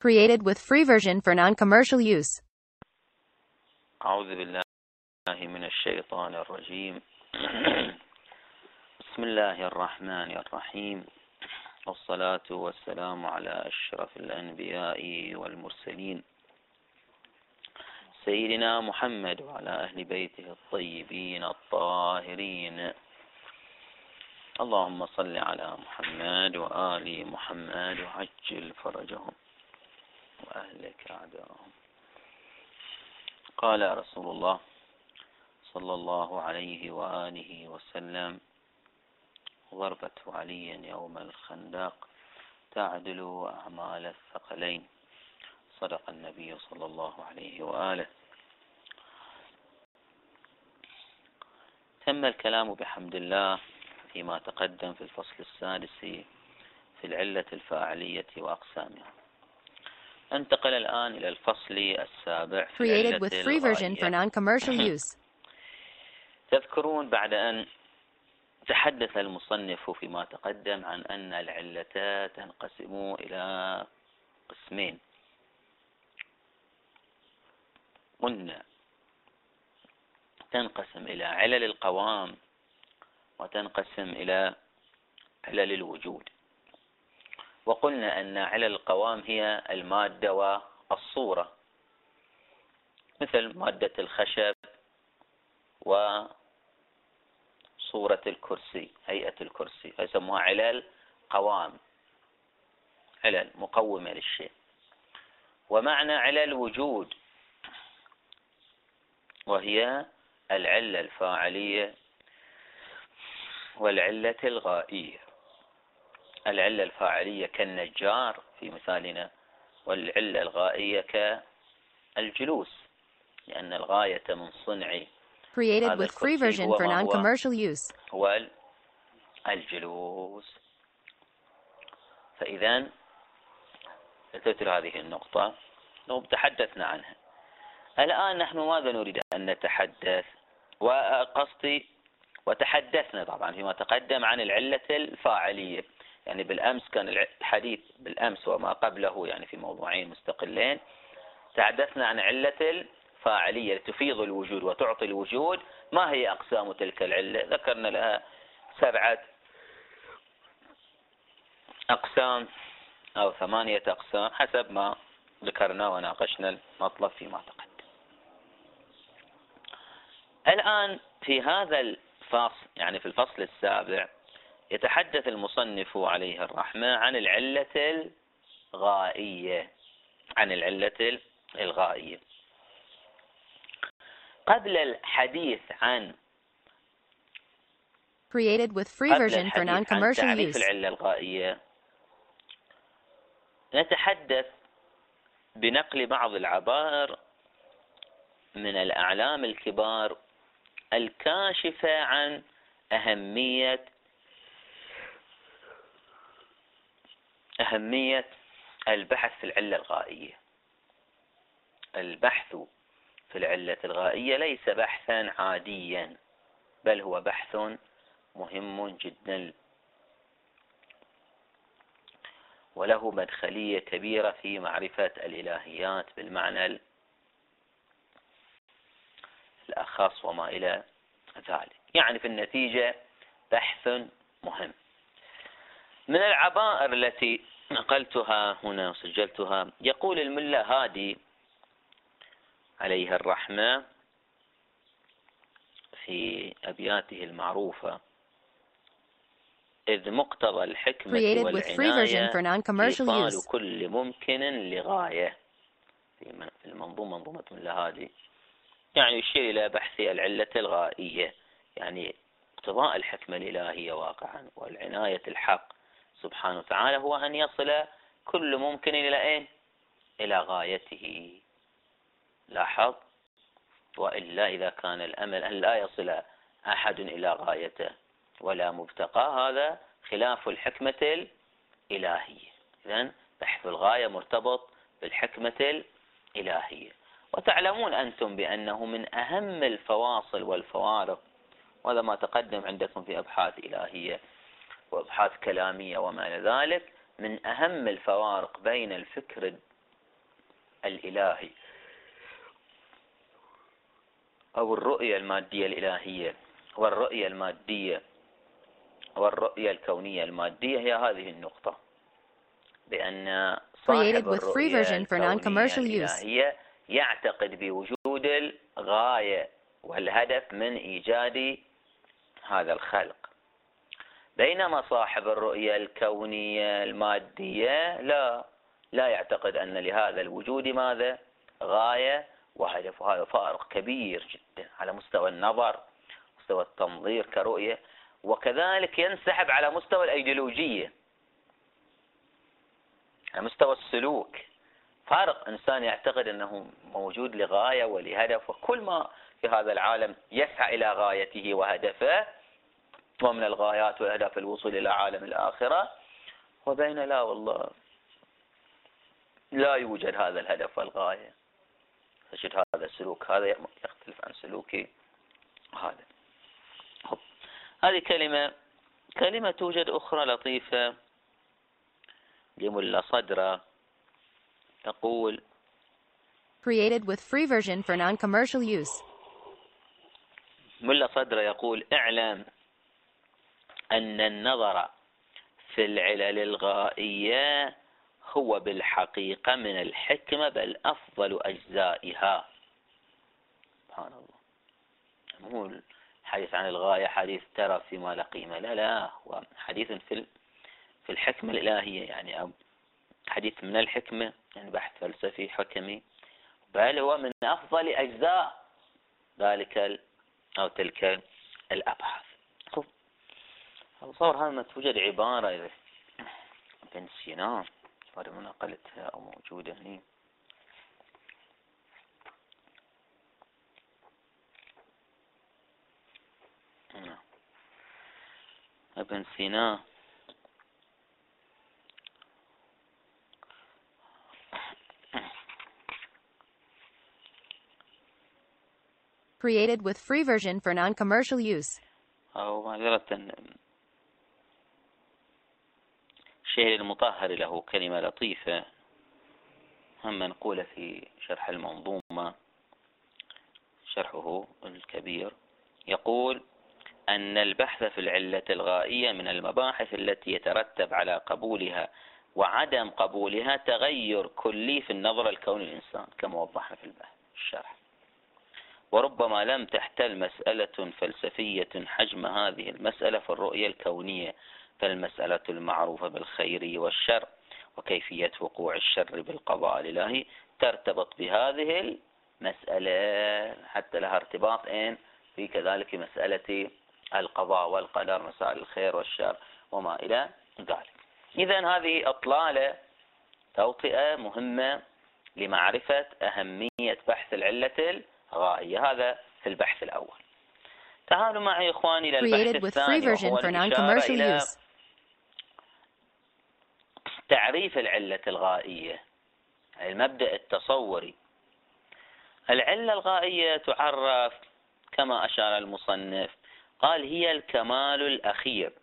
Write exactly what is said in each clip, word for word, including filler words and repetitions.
Created with free version for non-commercial use. أعوذ بالله من الشيطان الرجيم. بسم الله الرحمن الرحيم، والصلاة والسلام على أشرف الأنبياء والمرسلين سيدنا محمد وعلى أهل بيته الطيبين الطاهرين. اللهم صل على محمد وآل محمد وعجل فرجهم وأهلك أعداءهم. قال رسول الله صلى الله عليه وآله وسلم: ضربة علي يوم الخندق تعدل أعمال الثقلين. صدق النبي صلى الله عليه وآله. تم الكلام بحمد الله فيما تقدم في الفصل السادس في العلة الفاعلية وأقسامها. انتقل الآن إلى الفصل السابع في العلة Created with free version for الغائية. non-commercial use. تذكرون بعد أن تحدث المصنف فيما تقدم عن أن العلة تنقسم إلى قسمين. قلنا تنقسم إلى علل القوام وتنقسم إلى علل الوجود. وقلنا أن علل القوام هي المادة والصورة، مثل مادة الخشب وصورة الكرسي، هيئة الكرسي، يسموها علل قوام، علل مقومة للشيء. ومعنى علل وجود وهي العلة الفاعلية والعلة الغائية. العلة الفاعلية كالنجار في مثالنا، والعلة الغائية كالجلوس، لأن الغاية من صنع Created with free version for non-commercial use. هو الجلوس. فإذا تتر هذه النقطة لو تحدثنا عنها. الآن نحن ماذا نريد أن نتحدث؟ وقصدي وتحدثنا طبعا فيما تقدم عن العلة الفاعلية، يعني بالأمس كان الحديث بالأمس وما قبله يعني في موضوعين مستقلين. تحدثنا عن علة الفاعلية تفيض الوجود وتعطي الوجود. ما هي أقسام تلك العلة؟ ذكرنا لها سبعة أقسام أو ثمانية أقسام حسب ما ذكرنا وناقشنا المطلب فيما تقدم. الآن في هذا الفصل، يعني في الفصل السابع، يتحدث المصنف عليه الرحمة عن العلة الغائية. عن العلة الغائية. قبل الحديث عن Created with free قبل version for الحديث عن non-commercial تعريف use. العلة الغائية نتحدث بنقل بعض العبائر من الأعلام الكبار الكاشفة عن أهمية أهمية البحث في العلة الغائية. البحث في العلة الغائية ليس بحثا عاديا، بل هو بحث مهم جدا وله مدخلية كبيرة في معرفة الإلهيات بالمعنى الأخص وما إلى ذلك. يعني في النتيجة بحث مهم. من العبائر التي نقلتها هنا وسجلتها، يقول الملا هادي عليه الرحمة في أبياته المعروفة: إذ مقتضى الحكمة والعناية إيصال كل ممكن لغاية. في المنظومة منظومة الملا هادي يعني يشير إلى بحث العلة الغائية، يعني اقتضاء الحكمة الإلهية واقعا والعناية الحق سبحانه وتعالى هو أن يصل كل ممكن إلى إيه؟ إلى غايته. لاحظ، وإلا إذا كان الأمل أن لا يصل أحد إلى غايته ولا مبتقى، هذا خلاف الحكمة الإلهية. إذن بحث الغاية مرتبط بالحكمة الإلهية. وتعلمون أنتم بأنه من أهم الفواصل والفوارق، وهذا ما تقدم عندكم في أبحاث إلهية وأبحاث كلامية وما إلى ذلك، من أهم الفوارق بين الفكر الإلهي أو الرؤية المادية الإلهية والرؤية المادية والرؤية الكونية المادية هي هذه النقطة، بأن صاحب الرؤية الكونية الإلهية يعتقد بوجود الغاية والهدف من إيجاد هذا الخلق، بينما صاحب الرؤية الكونية المادية لا لا يعتقد أن لهذا الوجود ماذا؟ غاية وهدف. وهذا فارق كبير جدا على مستوى النظر، مستوى التنظير كرؤية، وكذلك ينسحب على مستوى الأيديولوجية، على مستوى السلوك. فارق إنسان يعتقد أنه موجود لغاية ولهدف، وكل ما في هذا العالم يسعى إلى غايته وهدفه، ومن الغايات والأهداف الوصول إلى عالم الآخرة، وبين لا والله لا يوجد هذا الهدف والغاية. تجد هذا السلوك هذا يختلف عن سلوكي هذا. هذه كلمة كلمة توجد أخرى لطيفة لملا صدرة تقول created with free version for non-commercial use. ملا صدرة يقول: اعلم أن النظر في العلل الغائية هو بالحقيقة من الحكمة بل أفضل أجزائها. سبحان الله. مو الحديث عن الغاية حديث ترى فيما لا قيمة، لا لا، هو حديث في في الحكمة الإلهية، يعني أو حديث من الحكمة، يعني بحث فلسفي حكمي، بل هو من أفضل أجزاء ذلك أو تلك الأبحاث. أتصور هذا توجد عبارة ابن سينا بعد ما نقلتها أو موجودة هنا، ابن سينا created with free version for non-commercial use. أو معذرة الشيخ المطهر له كلمة لطيفة هم منقولة في شرح المنظومة، شرحه الكبير، يقول أن البحث في العلة الغائية من المباحث التي يترتب على قبولها وعدم قبولها تغير كلي في النظرة الكون الإنسان، كما وضحنا في البحث الشرح. وربما لم تحتل مسألة فلسفية حجم هذه المسألة في الرؤية الكونية، فالمسألة المعروفة بالخير والشر وكيفية وقوع الشر بالقضاء الإلهي ترتبط بهذه المسألة، حتى لها ارتباط إن في كذلك مسألة القضاء والقدر، مسائل الخير والشر وما إلى ذلك. إذن هذه أطلالة توطئة مهمة لمعرفة أهمية بحث العلة الغائية. هذا في البحث الأول. تعالوا معي إخواني إلى البحث الثاني، وهو الإشارة إلى تعريف العلة الغائية، المبدأ التصوري. العلة الغائية تعرف كما أشار المصنف، قال هي الكمال الأخير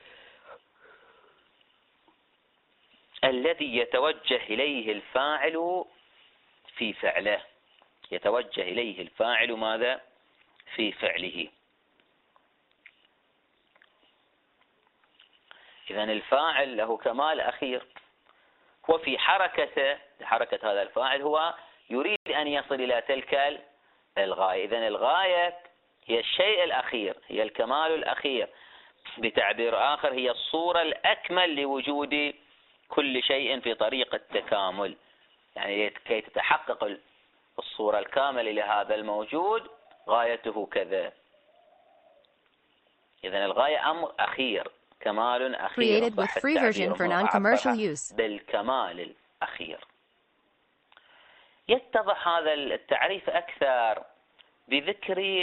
الذي يتوجه إليه الفاعل في فعله، يتوجه إليه الفاعل ماذا؟ في فعله. إذن الفاعل له كمال أخير، وفي حركته، حركة هذا الفاعل هو يريد أن يصل إلى تلك الغاية. إذن الغاية هي الشيء الأخير، هي الكمال الأخير، بتعبير آخر هي الصورة الأكمل لوجود كل شيء في طريق التكامل، يعني كي تتحقق الصورة الكاملة لهذا الموجود غايته كذا. إذن الغاية أمر أخير، كمال أخير، created with free version for non-commercial use. بالكمال الأخير. يتضح هذا التعريف أكثر بذكر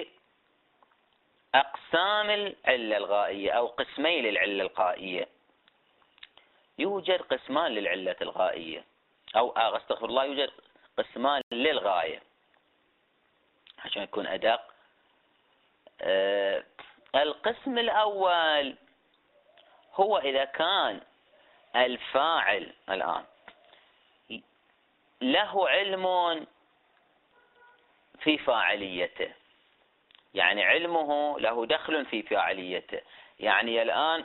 أقسام العلة الغائية أو قسمي للعلة الغائية. يوجد قسمان للعلة الغائية، أو أستغفر الله، يوجد قسمان للغاية عشان يكون أدق. أه القسم الأول هو إذا كان الفاعل الآن له علم في فاعليته، يعني علمه له دخل في فاعليته. يعني الآن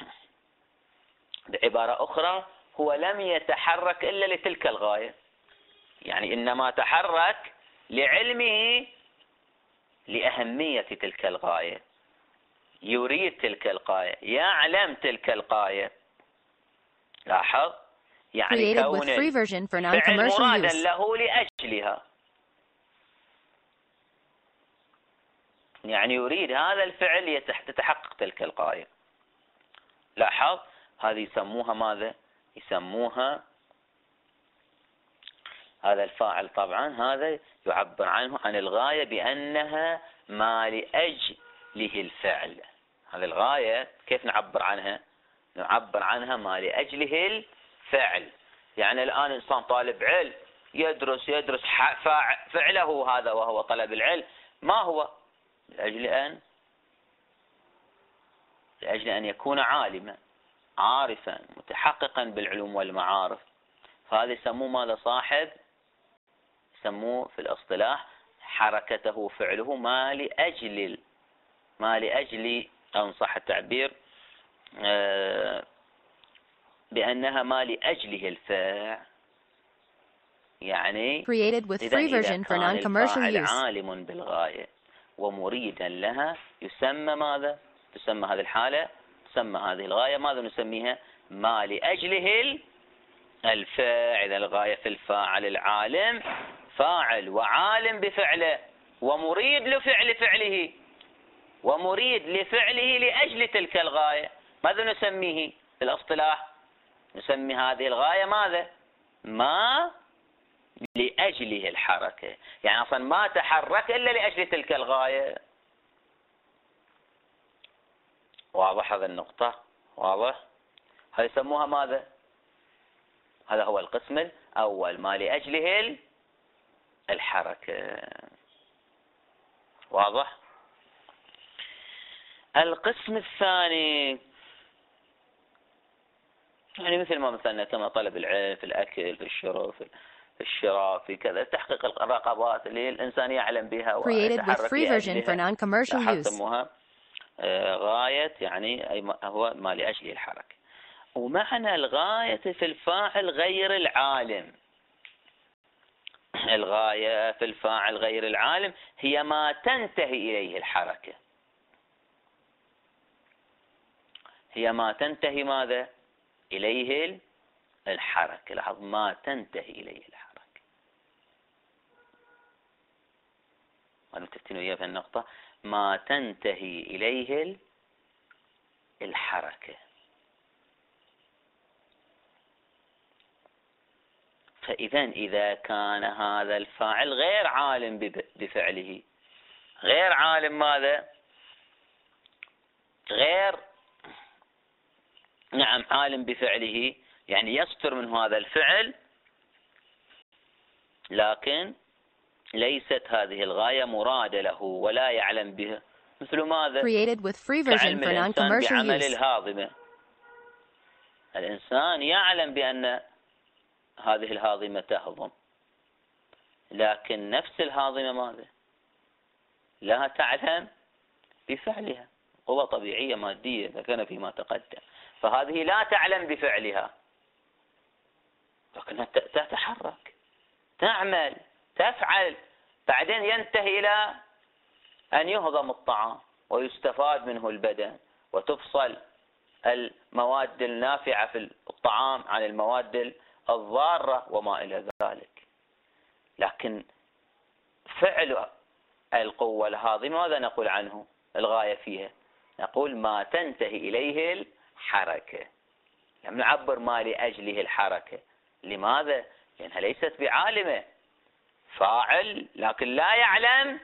بعبارة أخرى هو لم يتحرك إلا لتلك الغاية، يعني إنما تحرك لعلمه لأهمية تلك الغاية، يريد تلك الغاية، يعلم تلك الغاية. لاحظ، يعني كون الفعل مرادا له لأجلها، يعني يريد هذا الفعل تتحقق تلك الغاية. لاحظ، هذه يسموها ماذا؟ يسموها هذا الفاعل طبعا هذا يعبر عنه عن الغاية بأنها ما لأجله الفعل. هذه الغاية كيف نعبر عنها؟ نعبر عنها ما لأجله الفعل. يعني الآن إنسان طالب علم يدرس يدرس فعله هذا وهو طلب العلم، ما هو؟ لأجل أن لأجل أن يكون عالما عارفا متحققا بالعلوم والمعارف. فهذا يسموه ماذا صاحب؟ يسموه في الاصطلاح حركته فعله ما لأجل ما لأجل أو صح التعبير بأنها ما لأجله الفعل. يعني created with free version for non-commercial use. عالم بالغاية ومريدا لها يسمى ماذا؟ تسمى هذه الحالة، تسمى هذه الغاية ماذا نسميها؟ ما لأجله الفاعل. الغاية في الفاعل العالم، فاعل وعالم بفعله ومريد لفعل فعله ومريد لفعله لأجل تلك الغاية. ماذا نسميه في الاصطلاح؟ نسمي هذه الغاية ماذا؟ ما لأجله الحركة، يعني أصلا ما تحرك إلا لأجل تلك الغاية. واضح هذا النقطة؟ واضح؟ هذا يسموها ماذا؟ هذا هو القسم الأول، ما لأجله الحركة. واضح؟ القسم الثاني يعني مثل ما مثلنا كما طلب العلم في الأكل في الشرب في الشراء في كذا، تحقيق الرغبات اللي الإنسان يعلم بها ويتحرك لأجلها، يسموها غاية، يعني أي هو ما لأجله الحركة. ومعنى الغاية في الفاعل غير العالم، الغاية في الفاعل غير العالم هي ما تنتهي إليه الحركة، هي ما تنتهي ماذا؟ إليه الحركة. لاحظ، ما تنتهي إليه الحركة. متفقين وياه في النقطة؟ ما تنتهي إليه الحركة. فإذا إذا كان هذا الفاعل غير عالم بفعله، غير عالم ماذا؟ غير نعم عالم بفعله، يعني يصدر من هذا الفعل، لكن ليست هذه الغاية مرادة له ولا يعلم بها. مثل ماذا؟ created with free version for non-commercial بعمل use. الهاضمة، الإنسان يعلم بأن هذه الهاضمة تهضم، لكن نفس الهاضمة ماذا؟ لا تعلم بفعلها، قوة طبيعية مادية ذكرنا فيما تقدم، فهذه لا تعلم بفعلها، لكنها تتحرك، تعمل، تفعل، بعدين ينتهي إلى أن يهضم الطعام ويستفاد منه البدن وتفصل المواد النافعة في الطعام عن المواد الضارة وما إلى ذلك. لكن فعل القوة الهاضمة ماذا نقول عنه؟ الغاية فيها نقول ما تنتهي إليه الحركة، يعني نعبر ما لأجله الحركة. لماذا؟ لأنها ليست بعالمة، فاعل لكن لا يعلم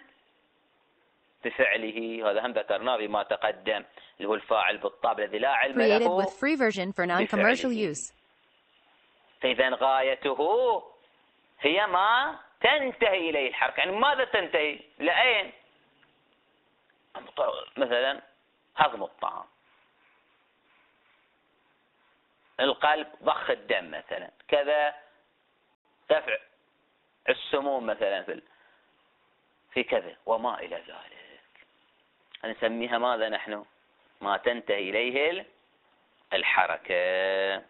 بفعله. هذا هم ذكرناه بما تقدم، اللي هو الفاعل بالطبع الذي لا علم له with free version for non-commercial use. فإذا غايته هي ما تنتهي إليه الحركة. يعني ماذا تنتهي؟ لأين؟ مثلا هضم الطعام، القلب ضخ الدم مثلا، كذا دفع العموم مثلا في في كذا وما إلى ذلك، نسميها ماذا نحن؟ ما تنتهي إليه الحركة.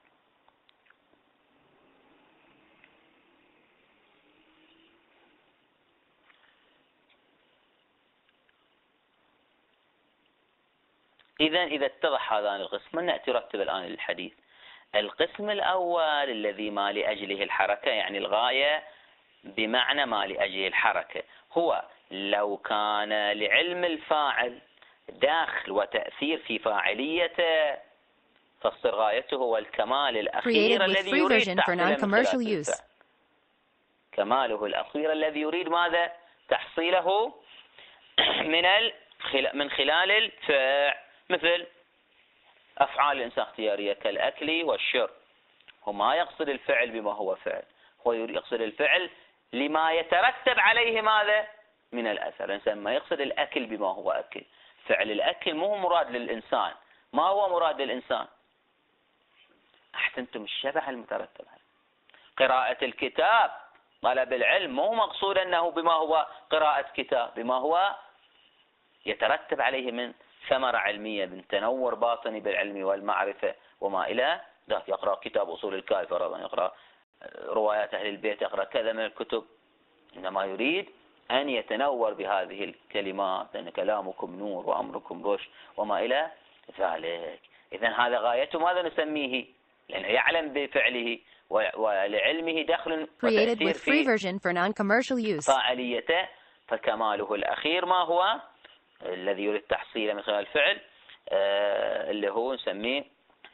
إذا إذا اتضح هذان القسمين نأتي نرتب الآن للحديث. القسم الأول الذي ما لأجله الحركة، يعني الغاية بمعنى ما لأجله الحركة، هو لو كان لعلم الفاعل داخل وتأثير في فاعليته فتصير غايته هو الكمال الأخير الذي يريد تحصيله من خلال الفعل. كماله الأخير الذي يريد ماذا؟ تحصيله من من خلال الفعل، مثل أفعال الإنسان اختيارية كالأكل والشرب. هو ما يقصد الفعل بما هو فعل، هو يقصد الفعل لما يترتب عليه ماذا؟ من الأثر. الإنسان ما يقصد الأكل بما هو أكل، فعل الأكل مو مراد للإنسان. ما هو مراد للإنسان؟ أحسنتم، الشبه المترتب عليه. قراءة الكتاب، طلب العلم، مو مقصود أنه بما هو قراءة كتاب، بما هو يترتب عليه من ثمرة علمية، من تنور باطني بالعلم والمعرفة وما إلى ذلك. يقرأ كتاب أصول الكافي فرضا، يقرأ روايات أهل البيت، يقرأ كذا من الكتب، إنما يريد أن يتنور بهذه الكلمات، لأن كلامكم نور وأمركم رشد وما إلى ذلك. إذن هذا غايته ماذا نسميه؟ لأنه يعلم بفعله ولعلمه دخل وتأثير في فاعليته، فكماله الأخير ما هو؟ الذي يريد تحصيله من خلال الفعل، آه اللي هو نسميه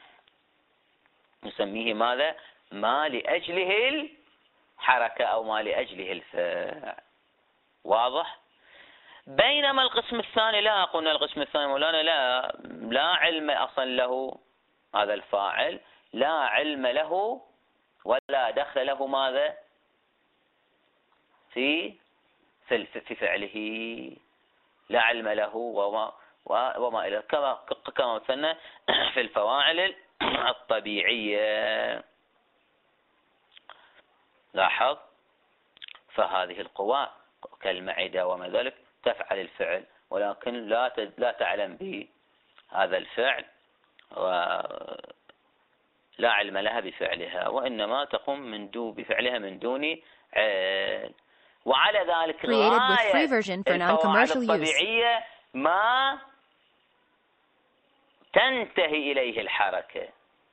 نسميه ماذا؟ ما لأجله الحركة أو ما لأجله الفعل. واضح؟ بينما القسم الثاني لا، قلنا القسم الثاني مولانا لا لا علم أصلا له هذا الفاعل، لا علم له ولا دخل له ماذا؟ في في في فعله، لا علم له وما وما إلى كما كما مثلنا في الفواعل الطبيعية. لاحظ، فهذه القوى كالمعدة وما ذلك تفعل الفعل، ولكن لا لا تعلم بهذا الفعل ولا علم لها بفعلها، وإنما تقوم من دون بفعلها من دون علم. وعلى ذلك غاية الفواعل الطبيعية ما تنتهي إليه الحركة،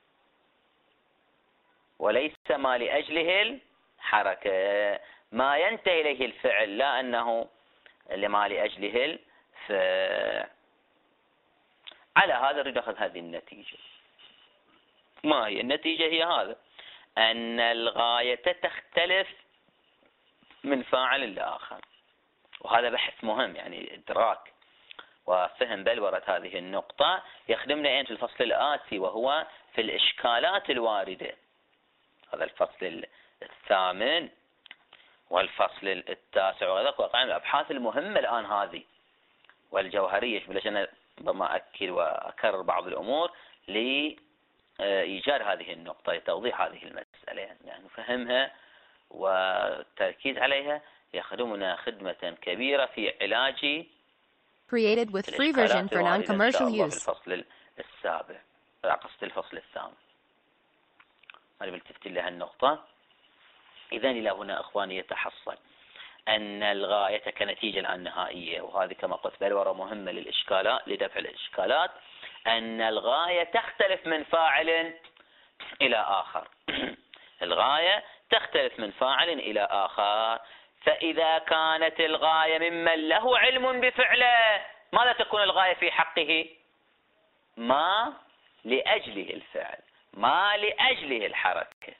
وليس ما لأجله الحركة. ما ينتهي إليه الفعل، لا أنه لما لأجله الفعل. على هذا نريد أخذ هذه النتيجة. ما هي النتيجة؟ هي هذا، أن الغاية تختلف من فاعل لآخر. وهذا بحث مهم، يعني إدراك وفهم بلورة هذه النقطة يخدمنا أين في الفصل الآتي، وهو في الإشكالات الواردة. هذا الفصل الثامن والفصل التاسع وغيره، وقع الأبحاث المهمة الآن هذه والجوهرية. بلاش أنا ربما أكد وأكرر بعض الأمور لإيجاد هذه النقطة، لتوضيح هذه المسألة، يعني نفهمها والتركيز عليها يخدمنا خدمة كبيرة في علاج Created with free version for non-commercial use. في الفصل السابع، قصد الفصل الثامن. أنا بلتفت لها النقطة. إذن إلى هنا أخواني يتحصل أن الغاية كنتيجة الآن نهائية، وهذه كما قلت بلورة مهمة للإشكالات، لدفع الإشكالات، أن الغاية تختلف من فاعل إلى آخر. الغاية تختلف من فاعل إلى آخر. فإذا كانت الغاية ممن له علم بفعله، ماذا تكون الغاية في حقه؟ ما لأجله الفعل، ما لأجله الحركة.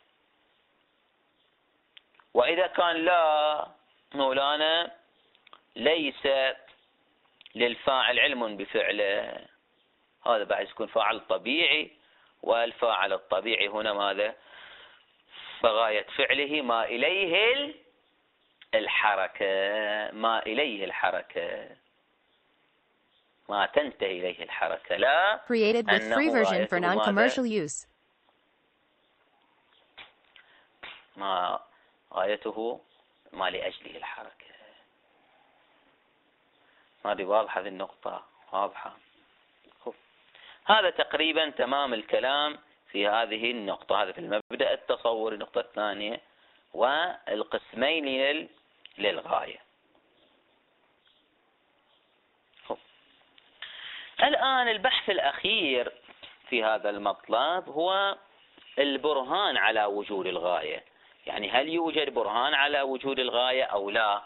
وإذا كان لا مولانا ليس للفاعل علم بفعله، هذا بعد يكون فاعل طبيعي، والفاعل الطبيعي هنا ماذا؟ فغاية فعله ما إليه الحركة، ما إليه الحركة، ما تنتهي إليه الحركة. لا Created with free version for non-commercial use. ما غايته ما لأجله الحركة. هذه واضحة في النقطة، واضحة. هذا تقريبا تمام الكلام في هذه النقطة. هذا في المبدأ التصوري. النقطة الثانية والقسمين للغاية. الآن البحث الأخير في هذا المطلب هو البرهان على وجود الغاية. يعني هل يوجد برهان على وجود الغاية أو لا؟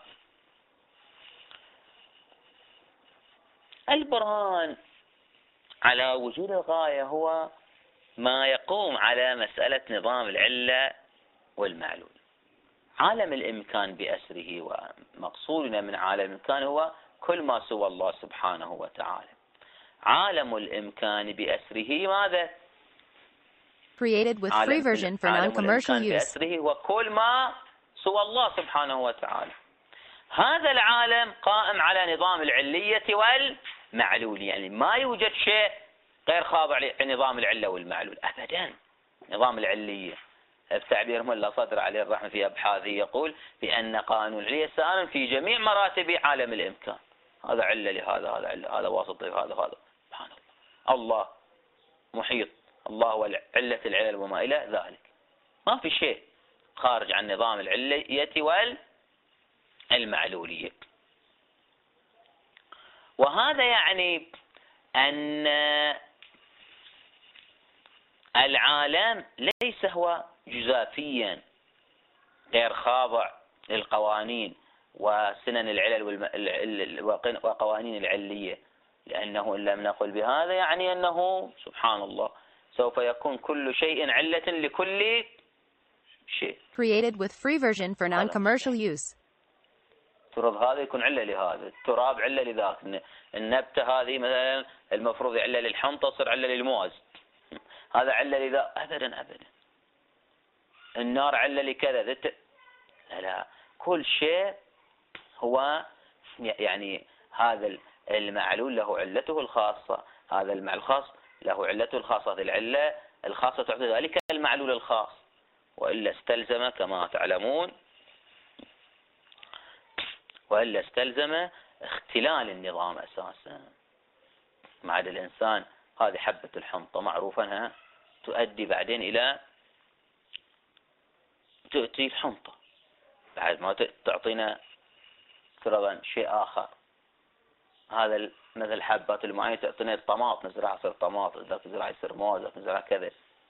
البرهان على وجود الغاية هو ما يقوم على مسألة نظام العلة والمعلول. عالم الإمكان بأسره، ومقصودنا من عالم الإمكان هو كل ما سوى الله سبحانه وتعالى. عالم الإمكان بأسره ماذا؟ Created with free version for non-commercial use. بأسره وكل ما سوى الله سبحانه وتعالى. هذا العالم قائم على نظام العلية والمعلول، يعني ما يوجد شيء غير خاضع لنظام العلة والمعلول أبدا. نظام العلية بتعبير ملا صدر عليه الرحمة في أبحاثه يقول بأن قانون العلية سائر في جميع مراتب عالم الإمكان. هذا علة لهذا، هذا علة، هذا واسط لهذا، هذا سبحان الله. الله محيط، الله هو علة العلل وما إلى ذلك. ما في شيء خارج عن نظام العلية والمعلولية. وهذا يعني أن العالم ليس هو جزافيا غير خاضع للقوانين وسنن العلل وقوانين العلية، لأنه إن لم نقل بهذا يعني أنه سبحان الله سوف يكون كل شيء علة لكل شيء. Created with free version for non-commercial use. تراب هذا يكون علة لهذا، التراب علة لذاك، النبتة هذه مثلا المفروض علة للحنطة تصير علة للموز، هذا علة لذا. أبدا أبدا. النار علة لكذا. لا لا، كل شيء هو يعني هذا المعلول له علته الخاصة، هذا المعلول الخاص له علته الخاصة. هذه العلة الخاصة تعطي ذلك المعلول الخاص، وإلا استلزم كما تعلمون وإلا استلزم اختلال النظام أساسا. مع الإنسان هذه حبة الحنطة معروفة أنها تؤدي بعدين إلى تؤتي الحنطة، بعد ما تعطينا فرضا شيء آخر. هذا مثل الحبات المعينة تعطينا الطماط، نزرعها يصير طماط، إذا تزرع يصير موز، إذا تزرع كذا.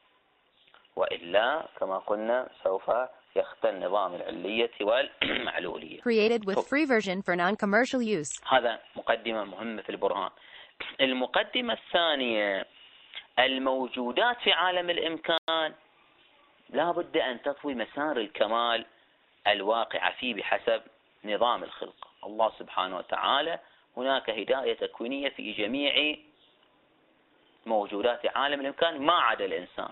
وإلا كما قلنا سوف يختل نظام العلية والمعلولية. Created with free version for non-commercial use. هذا مقدمة مهمة في البرهان. المقدمة الثانية: الموجودات في عالم الإمكان لا بد أن تطوي مسار الكمال الواقع فيه بحسب نظام الخلق الله سبحانه وتعالى. هناك هداية تكوينية في جميع موجودات عالم الإمكان ما عدا الإنسان،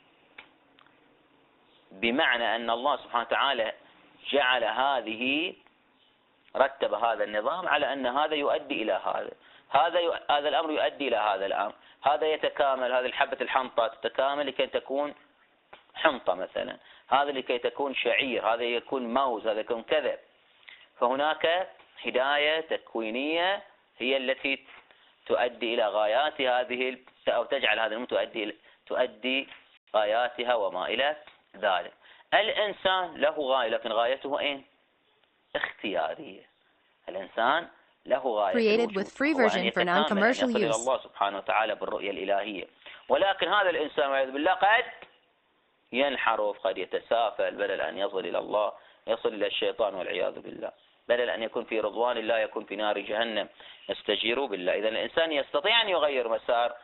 بمعنى أن الله سبحانه وتعالى جعل هذه رتب هذا النظام على أن هذا يؤدي إلى هذا، هذا ي... هذا الأمر يؤدي إلى هذا الأمر، هذا يتكامل، هذه الحبة الحنطة تتكامل لكي تكون حنطة مثلا، هذا لكي تكون شعير، هذا يكون موز، هذا يكون كذا. فهناك هداية تكوينية هي التي تؤدي إلى غايات هذه أو تجعل هذا الأمر تؤدي تؤدي غاياتها وما إلى ذلك. الإنسان له غاية، لكن غايته أين؟ اختيارية. الإنسان له غاية Created with free version for non-commercial use. إلى الله سبحانه وتعالى بالرؤية الإلهية. ولكن هذا الإنسان والعياذ بالله قد ينحرف، قد يتسافل، بدل أن يصل إلى الله يصل إلى الشيطان والعياذ بالله، بدل أن يكون في رضوان الله يكون في نار جهنم. نستجير بالله. إذا الإنسان يستطيع أن يغير مسار،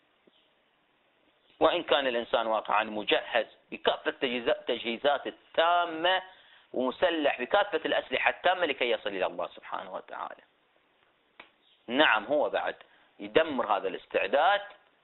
وإن كان الإنسان واقعا مجهز بكافة التجهيزات التامة ومسلح بكافة الأسلحة التامة لكي يصل إلى الله سبحانه وتعالى. نعم، هو بعد يدمر هذا الاستعداد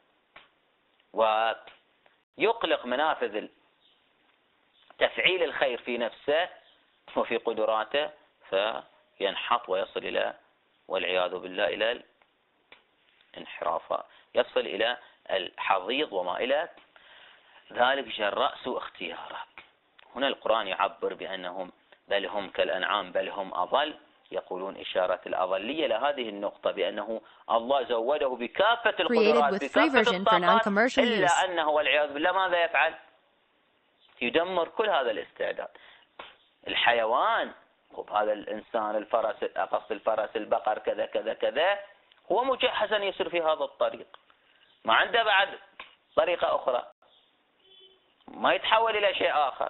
ويقلق منافذ تفعيل الخير في نفسه وفي قدراته، فينحط ويصل إلى والعياذ بالله إلى الانحراف، يصل إلى الحضيض وما إلى ذلك جراء سوء اختياره. هنا القرآن يعبر بأنهم بل هم كالأنعام بل هم أضل، يقولون إشارة الأضلية لهذه النقطة بأنه الله زوده بكافة القدرات بكافة الطاقات، إلا أنه والعياذ بالله ماذا يفعل؟ يدمر كل هذا الاستعداد. الحيوان، هذا الإنسان، الفرس، أقص الفرس، البقر، كذا كذا كذا، هو مجهز أن يسير في هذا الطريق، ما عنده بعد طريقة أخرى، ما يتحول إلى شيء آخر.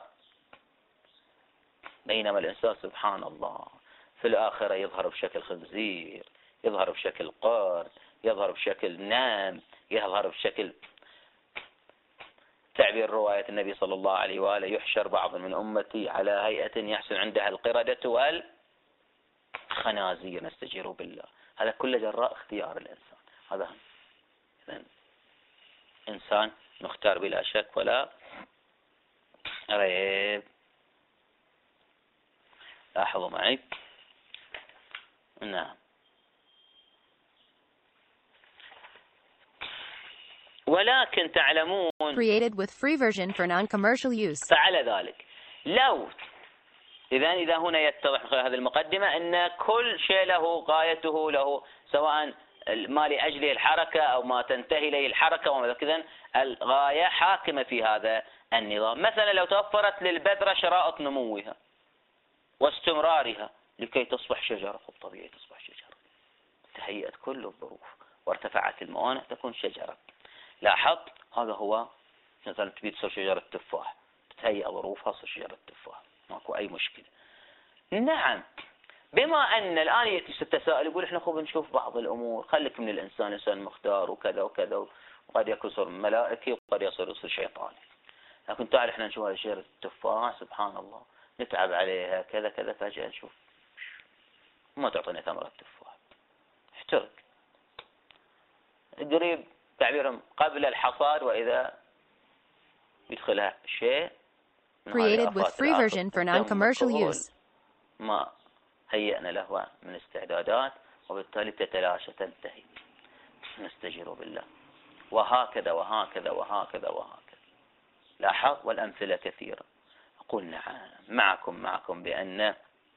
بينما الإنسان سبحان الله في الآخرة يظهر بشكل خنزير، يظهر بشكل قرد، يظهر بشكل نام، يظهر بشكل تعبير رواية النبي صلى الله عليه وآله: يحشر بعض من أمتي على هيئة يحسن عندها القردة والخنازير، نستجير بالله. هذا كله جراء اختيار الإنسان. هذا إذن إنسان مختار بلا شك ولا ريب. لاحظوا معي. نعم. ولكن تعلمون created with free version for non-commercial use. فعل ذلك. لو إذا إذا هنا يتضح من خلال هذه المقدمة أن كل شيء له غايته، له سواء ما لأجله الحركة أو ما تنتهي إليه الحركة وما كذا، الغاية حاكمة في هذا النظام. مثلا لو توفرت للبذرة شرائط نموها واستمرارها لكي تصبح شجرة، طبيعي تصبح شجرة، تهيئت كل الظروف وارتفعت الموانع تكون شجرة. لاحظ هذا هو. مثلا تبي تصير شجرة تفاح، تتهيئ ظروفها تصير شجرة تفاح، ماكو أي مشكلة. نعم، بما أن الآن يأتي التساؤل يقول إحنا خب نشوف بعض الأمور، خليك من الإنسان إنسان مختار وكذا وكذا، وقد يكون يصير ملائكي وقد يصير يصير شيطاني. لكن تعال إحنا نشوف هذه شجرة التفاح، سبحان الله نتعب عليها كذا كذا، فجأة نشوف ما تعطينا ثمرة تفاح، احترق قريب تعبيرهم قبل الحصاد، وإذا يدخلها شيء created with free version for non-commercial use. ما هيئنا له من استعدادات، وبالتالي تتلاشى تنتهي، نستجير بالله. وهكذا وهكذا وهكذا وهكذا. لاحظ، والأمثلة كثيرة. أقول نعم معكم معكم بأن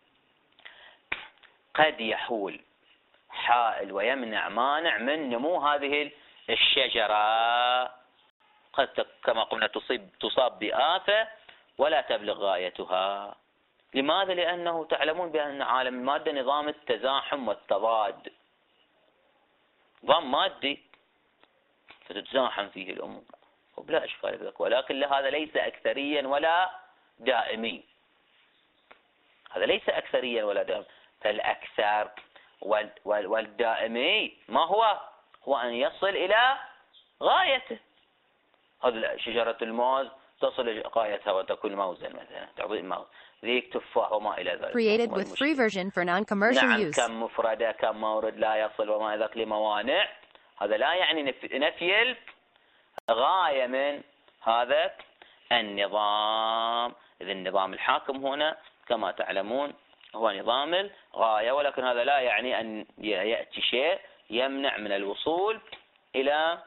قد يحول حائل ويمنع مانع من نمو هذه الشجرة، قد كما قلنا تصيب تصاب بآفة ولا تبلغ غايتها. لماذا؟ لأنه تعلمون بأن عالم المادة نظام التزاحم والتضاد، نظام مادي فتتزاحم فيه الأمور وبلا إشكال ذلك، ولكن هذا ليس أكثريا ولا دائمي. هذا ليس أكثريا ولا دائمي، فالأكثر والدائمي ما هو؟ هو أن يصل إلى غايته. هذه شجرة الموز تصل إلى غايتها وتكون موزا مثلا، تعطي موز، ذيك تفاح وما إلى ذلك. created with free version for non-commercial نعم use. كم مفردة كم مورد لا يصل وما ذاك لموانع. هذا لا يعني نفي الغاية من هذا النظام. إذا النظام الحاكم هنا كما تعلمون هو نظام الغاية، ولكن هذا لا يعني أن يأتي شيء يمنع من الوصول إلى.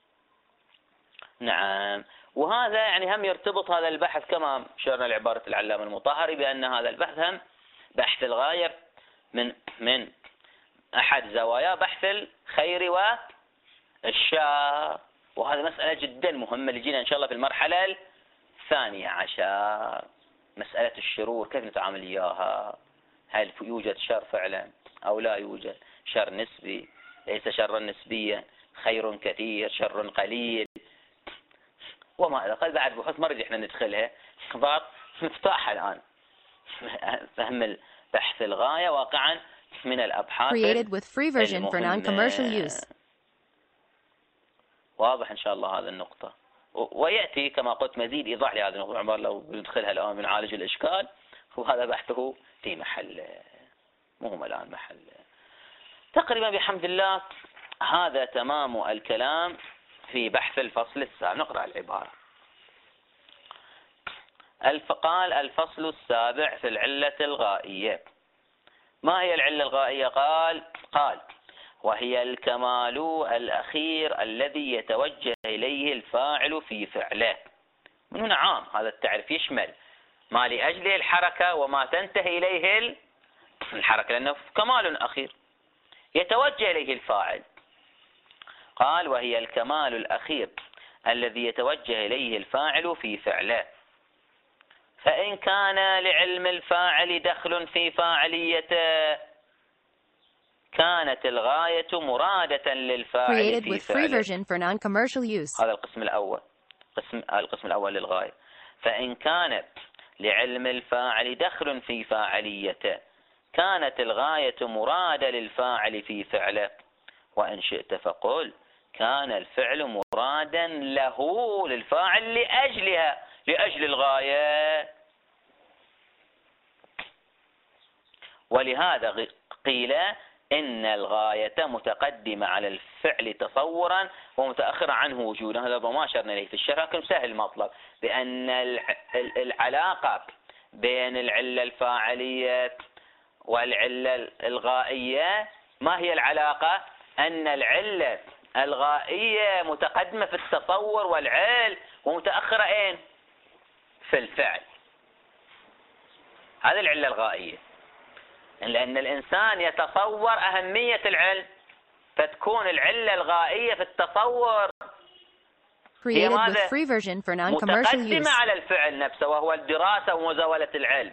نعم، وهذا يعني هم يرتبط هذا البحث كما شرنا لعبارة العلامة المطهري بأن هذا البحث هم بحث الغاية من من أحد زوايا بحث الخير والشر، وهذه مسألة جدا مهمة لجينا إن شاء الله في المرحلة الثانية عشر. مسألة الشرور كيف نتعامل إياها؟ هل يوجد شر فعلا أو لا يوجد؟ شر نسبي ليس شرا نسبيا، خير كثير شر قليل، وما إلى. قد بعد بحث ما رجع احنا ندخلها، بعض مفتاحها الآن فهم البحث الغاية واقعا من الأبحاث created with free version for non-commercial use. واضح إن شاء الله هذا النقطة، ويأتي كما قلت مزيد إيضاح لهذه النقطة عمر لو ندخلها الآن بنعالج الإشكال، وهذا بحثه في محل مهم الآن محل تقريبا بحمد الله. هذا تمام الكلام في بحث الفصل السابع. نقرأ العبارة. قال الفصل السابع في العلة الغائية. ما هي العلة الغائية؟ قال قال وهي الكمال الأخير الذي يتوجه إليه الفاعل في فعله. من هنا عام هذا التعريف، يشمل ما لأجله الحركة وما تنتهي إليه الحركة، لأنه كمال أخير يتوجه إليه الفاعل. قال وهي الكمال الأخير الذي يتوجه إليه الفاعل في فعله، فإن كان لعلم الفاعل دخل في فاعليته كانت الغاية مرادة للفاعل في فعله. هذا القسم الأول، قسم القسم الأول للغاية. فإن كانت لعلم الفاعل دخل في فاعليته كانت الغاية مرادة للفاعل في فعله، وإن شئت فقل كان الفعل مرادا له للفاعل لأجلها، لأجل الغاية. ولهذا قيل إن الغاية متقدمة على الفعل تصورا ومتأخرة عنه وجودا. هذا ما أشرنا إليه في الشرح لكن سهل المطلب، بأن العلاقة بين العلة الفاعلية والعلة الغائية ما هي العلاقة؟ أن العلة الغائية متقدمة في التصور والعلم ومتأخرة أين؟ في الفعل. هذه العلة الغائية، لأن الإنسان يتصور أهمية العلم، فتكون العلة الغائية في التصور هي ماذا؟ متقدمة على الفعل نفسه وهو الدراسة ومزاولة العلم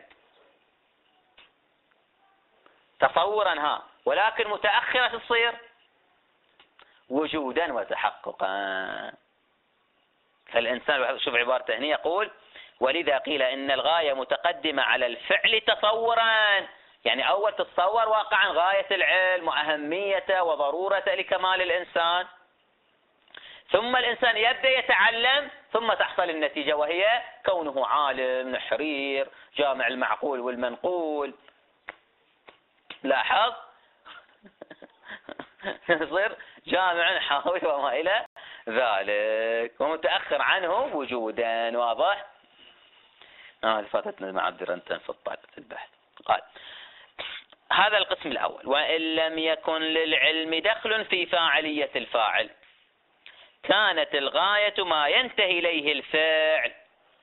تصورا ها، ولكن متأخرة تصير وجودا وتحققا. فالإنسان شوف عبارته هنا يقول ولذا قيل إن الغاية متقدمة على الفعل تصورا، يعني أول تتصور واقعا غاية العلم وأهميته وضرورته لكمال الإنسان، ثم الإنسان يبدأ يتعلم ثم تحصل النتيجة وهي كونه عالم نحرير جامع المعقول والمنقول. لاحظ يصير جامع حاوي وما إلى ذلك ومتأخر عنه وجودا. واضح؟ آه فاتتنا مع عبد الرنتن في الطالب البحث. قال هذا القسم الأول. وإن لم يكن للعلم دخل في فاعلية الفاعل كانت الغاية ما ينتهي إليه الفعل،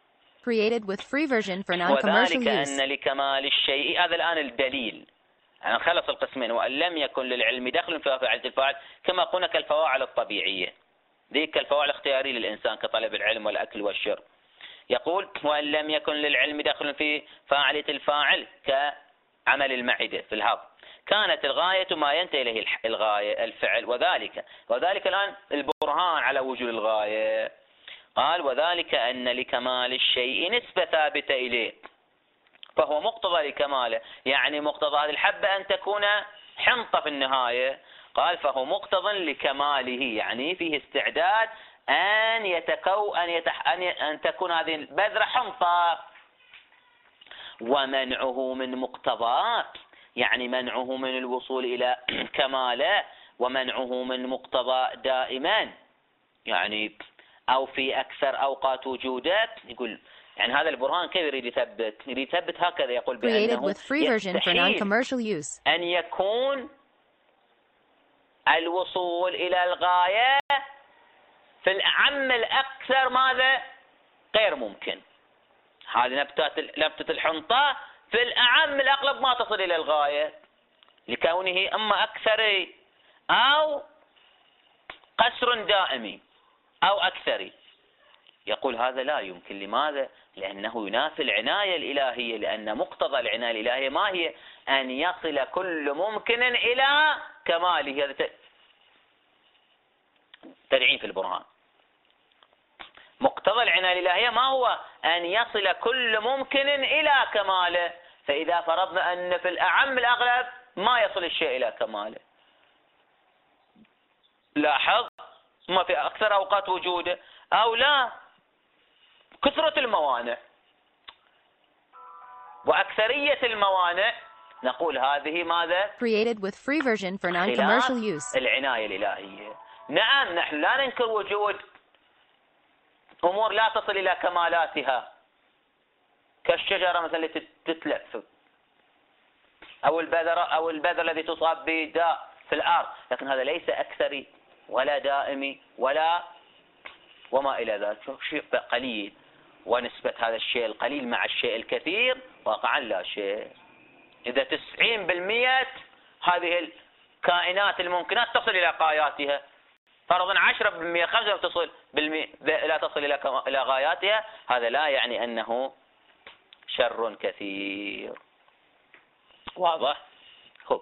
وذلك أن لكمال الشيء. هذا الآن الدليل، أنا خلص القسمين. وأن لم يكن للعلم دخل في فاعلية الفاعل كما قلنا كالفواعل الطبيعية، ذيك الفواعل الاختيارية للإنسان كطلب العلم والأكل والشرب. يقول وأن لم يكن للعلم دخل في فاعلية الفاعل كعمل المعدة في الهضم كانت الغاية ما ينتهي إليه الغاية الفعل، وذلك وذلك الآن البرهان على وجود الغاية. قال وذلك أن لكمال الشيء نسبة ثابتة إليه فهو مقتضى لكماله، يعني مقتضى هذه الحبة أن تكون حنطة في النهاية. قال فهو مقتضى لكماله، يعني فيه استعداد أن يتكو أن, يتح أن, ي... أن تكون هذه البذرة حنطة. ومنعه من مقتضات، يعني منعه من الوصول إلى كماله، ومنعه من مقتضى دائما يعني أو في أكثر أوقات وجوده. يقول يعني هذا البرهان كيف يريد يثبت؟ يريد يثبت هكذا، يقول بأنه يستحيل أن يكون الوصول إلى الغاية في الأعم الأكثر ماذا؟ غير ممكن. هذه نبتة نبتة الحنطة في الأعم الأغلب ما تصل إلى الغاية لكونه أما أكثري أو قسر دائمي أو أكثري. يقول هذا لا يمكن. لماذا؟ لأنه ينافي العناية الإلهية، لأن مقتضى العناية الإلهية ما هي؟ أن يصل كل ممكن إلى كماله. هذا تدعين في البرهان. مقتضى العناية الإلهية ما هو؟ أن يصل كل ممكن إلى كماله. فإذا فرضنا أن في الأعم الأغلب ما يصل الشيء إلى كماله، لاحظ ما في أكثر أوقات وجوده أو لا، كثرة الموانع وأكثرية الموانع، نقول هذه ماذا؟ خلاف العناية الإلهية. نعم نحن لا ننكر وجود أمور لا تصل إلى كمالاتها كالشجرة مثلا التي تتلف أو البذرة أو البذر الذي تصاب بداء في الأرض، لكن هذا ليس أكثري ولا دائمي ولا وما إلى ذلك، شيء قليل. ونسبة هذا الشيء القليل مع الشيء الكثير واقعا لا شيء. إذا تسعين بالمئة هذه الكائنات الممكنات تصل إلى غاياتها، فرضا عشرة بالمئة خمسة تصل بالمئة لا تصل إلى إلى غاياتها، هذا لا يعني أنه شر كثير. واضح؟ خب.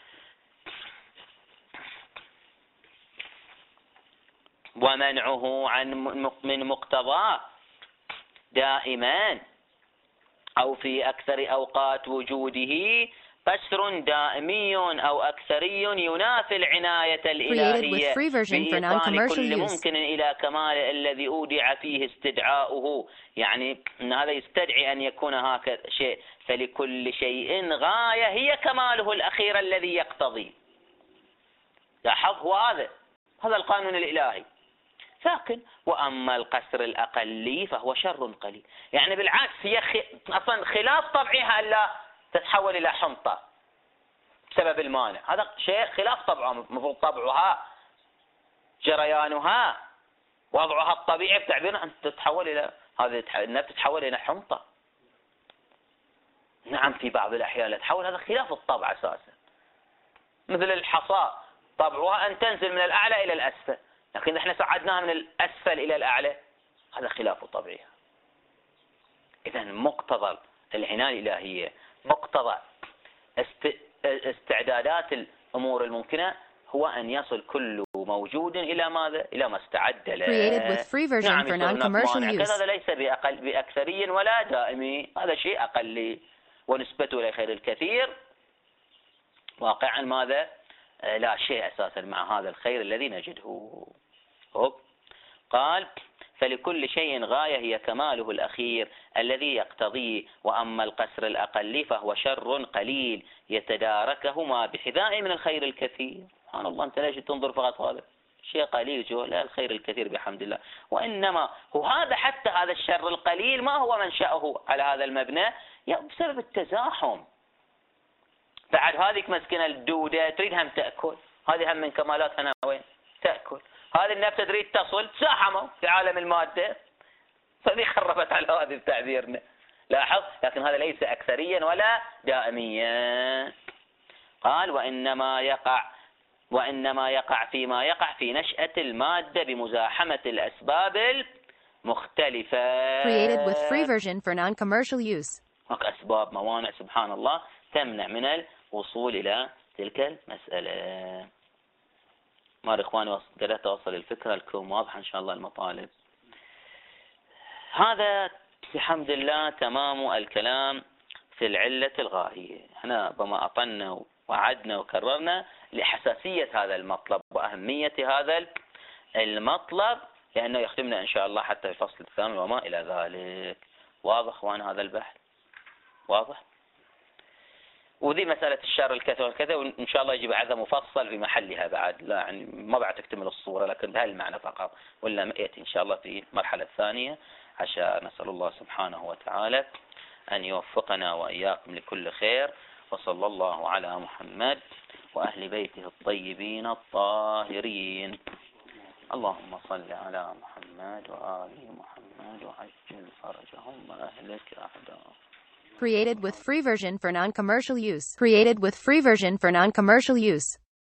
ومنعه عن من مقتضاه دائما أو في أكثر أوقات وجوده قسر دائمي أو أكثري ينافي العناية الإلهية بإيصال كل ممكن إلى كمال الذي أودع فيه استدعاؤه. يعني أن هذا يستدعي أن يكون هكذا شيء، فلكل شيء غاية هي كماله الأخير الذي يقتضي. لاحظ هو هذا هذا القانون الإلهي. لكن وأما القسر الأقلي فهو شر قليل، يعني بالعكس هي خ... أصلا خلاف طبعها ألا تتحول إلى حنطة بسبب المانع، هذا شيء خلاف طبعها. المفروض طبعها جريانها وضعها الطبيعي بتعبير أن تتحول إلى هذه النفس تتحول إلى حنطة. نعم في بعض الأحيان لا تتحول، هذا خلاف الطبع أساسا. مثل الحصى طبعها أن تنزل من الأعلى إلى الأسفل، لكن احنا صعدناها من الأسفل إلى الأعلى، هذا خلاف طبيعها. إذا مقتضى العناية الإلهية، مقتضى استعدادات الأمور الممكنة هو أن يصل كل موجود إلى ماذا؟ إلى ما استعد له. نعم هذا ليس بأقل بأكثري ولا دائمي، هذا شيء أقلي ونسبته إلى خير الكثير واقعا ماذا؟ لا شيء أساسا مع هذا الخير الذي نجده. قال فلكل شيء غاية هي كماله الأخير الذي يقتضيه، وأما القسر الأقل فهو شر قليل يتداركهما بحذاء من الخير الكثير. سبحان الله، أنت ليش تنظر فقط هذا شيء قليل جو؟ لا، الخير الكثير بحمد الله. وإنما هو هذا حتى هذا الشر القليل ما هو منشأه على هذا المبنى؟ يعني بسبب التزاحم. بعد هذيك مسكنة الدودة تريد هم تأكل، هذه هم من كمالاتها وين تأكل، هذه النفس تريد تصل، تزاحموا في عالم المادة، فذي خربت على هذه بتعبيرنا. لاحظ، لكن هذا ليس أكثريا ولا دائميا. قال وإنما يقع وإنما يقع فيما يقع في نشأة المادة بمزاحمة الأسباب المختلفة. Created with free version for non-commercial use. هناك أسباب موانع سبحان الله تمنع من الوصول إلى تلك المسألة. مار إخواني قدرت أوصل الفكرة لكم واضحة إن شاء الله المطالب. هذا بحمد الله تمام الكلام في العلة الغاية. احنا بما أطلنا وعدنا وكررنا لحساسية هذا المطلب وأهمية هذا المطلب، لأنه يخدمنا إن شاء الله حتى في الفصل الثامن وما إلى ذلك. واضح إخوان هذا البحث؟ واضح؟ وذي مسألة الشر الكثير والكذا وإن شاء الله يجب عذا مفصل في محلها بعد، لا يعني ما بعد تكتمل الصورة لكن بهالمعنى فقط، ولا يأتي إن شاء الله في المرحلة الثانية. عشان نسأل الله سبحانه وتعالى أن يوفقنا وإياكم لكل خير، وصلى الله على محمد وأهل بيته الطيبين الطاهرين. اللهم صل على محمد وآل محمد وعجل فرجهم وأهلك أعداءهم. Created with free version for non-commercial use. Created with free version for non-commercial use.